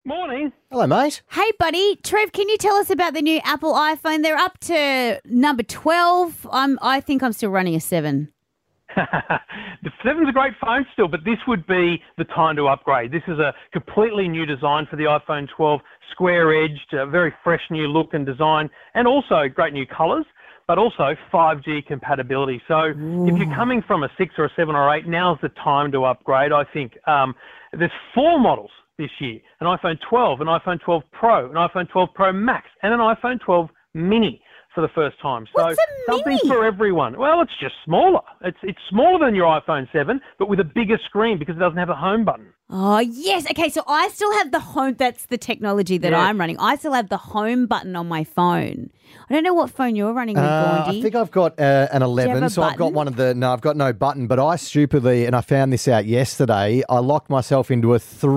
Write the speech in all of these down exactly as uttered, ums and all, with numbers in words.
Morning. Hello, mate. Hey, buddy. Trev, can you tell us about the new Apple iPhone? They're up to number twelve. I'm, I think I'm still running a seven. The seven's a great phone still, but this would be the time to upgrade. This is a completely new design for the iPhone twelve, square-edged, a very fresh new look and design, and also great new colours, but also five G compatibility. So Ooh. If you're coming from a six or a seven or eight, now's the time to upgrade, I think. Um, there's four models this year: an iPhone twelve, an iPhone twelve Pro, an iPhone twelve Pro Max, and an iPhone twelve Mini for the first time. So What's a something Mini? for everyone. Well, it's just smaller. It's it's smaller than your iPhone seven, but with a bigger screen because it doesn't have a home button. Oh, yes. Okay, so I still have the home. That's the technology that Yeah. I'm running. I still have the home button on my phone. I don't know what phone you're running with, Uh, Gordy. I think I've got uh, an have eleven, a so I've got button? one of the. No, I've got no button, but I stupidly, and I found this out yesterday, I locked myself into a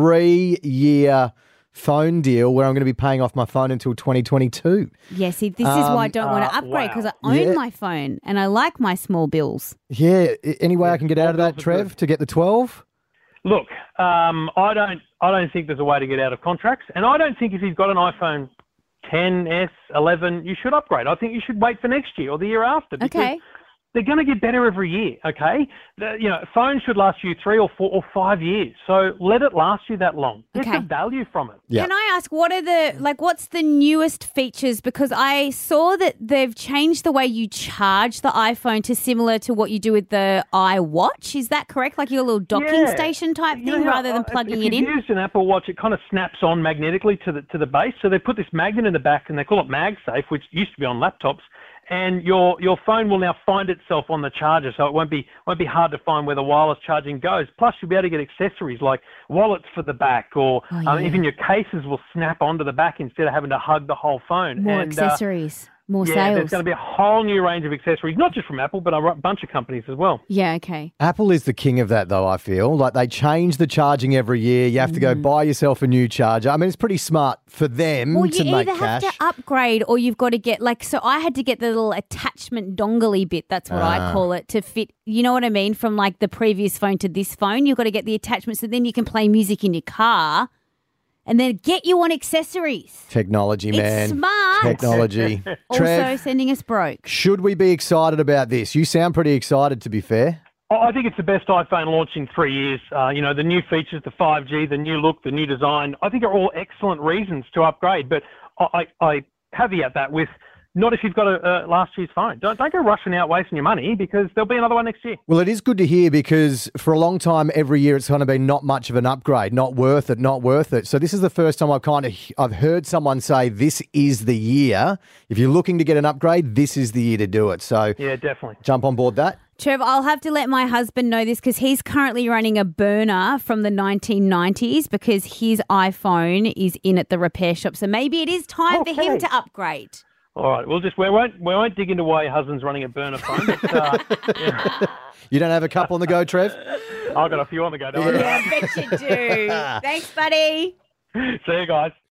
three-year phone deal where I'm going to be paying off my phone until twenty twenty-two. Yeah, see, this is why I don't want uh, to upgrade wow. because I own Yeah. my phone and I like my small bills. Yeah, a- any way I can get out of that, bills are Trev, good. to get the twelve? Look, um, I don't I don't think there's a way to get out of contracts, and I don't think if you've got an iPhone ten S, eleven, you should upgrade. I think you should wait for next year or the year after. because Okay. They're going to get better every year, okay? The, you know, phones should last you three or four or five years. So let it last you that long. Get Okay. the value from it. Yeah. Can I ask, what are the, like, what's the newest features? Because I saw that they've changed the way you charge the iPhone to similar to what you do with the iWatch. Is that correct? Like your little docking Yeah. station type You thing know how, rather than uh, plugging if it in? If you've used an Apple Watch, it kind of snaps on magnetically to the to the base. So they put this magnet in the back, and they call it MagSafe, which used to be on laptops. And your your phone will now find itself on the charger, so it won't be won't be hard to find where the wireless charging goes. Plus, you'll be able to get accessories like wallets for the back, or Oh, um, yeah. even your cases will snap onto the back instead of having to hug the whole phone. More and, uh, accessories, more yeah, sales. there's going to be a whole new range of accessories, not just from Apple, but a bunch of companies as well. Yeah, okay. Apple is the king of that, though, I feel. Like, they change the charging every year. You have to go buy yourself a new charger. I mean, it's pretty smart for them Well, to you make either cash. have to upgrade or you've got to get, like, so I had to get the little attachment dongly bit, that's what I Ah. call it, to fit, you know what I mean, from like the previous phone to this phone. You've got to get the attachment so then you can play music in your car and then get you on accessories. Technology, It's man. smart. Technology. Also Trev, sending us broke. should we be excited about this? You sound pretty excited, to be fair. I I think it's the best iPhone launch in three years. Uh, you know, the new features, the five G, the new look, the new design, I think are all excellent reasons to upgrade. But I, I, I caveat that with not if you've got a, a last year's phone. Don't, don't go rushing out wasting your money because there'll be another one next year. Well, it is good to hear because for a long time, every year, it's kind of been not much of an upgrade, not worth it, not worth it. So this is the first time I've kind of I've heard someone say this is the year. If you're looking to get an upgrade, this is the year to do it. So Yeah, definitely. jump on board that. Trev, I'll have to let my husband know this because he's currently running a burner from the nineteen nineties because his iPhone is in at the repair shop. So maybe it is time for him Okay. to upgrade. All right, we'll just we won't we won't dig into why your husband's running a burner phone. But, uh, yeah, You don't have a couple on the go, Trev? I've got a few on the go. Don't worry. Yeah, I bet you do. Thanks, buddy. See you guys.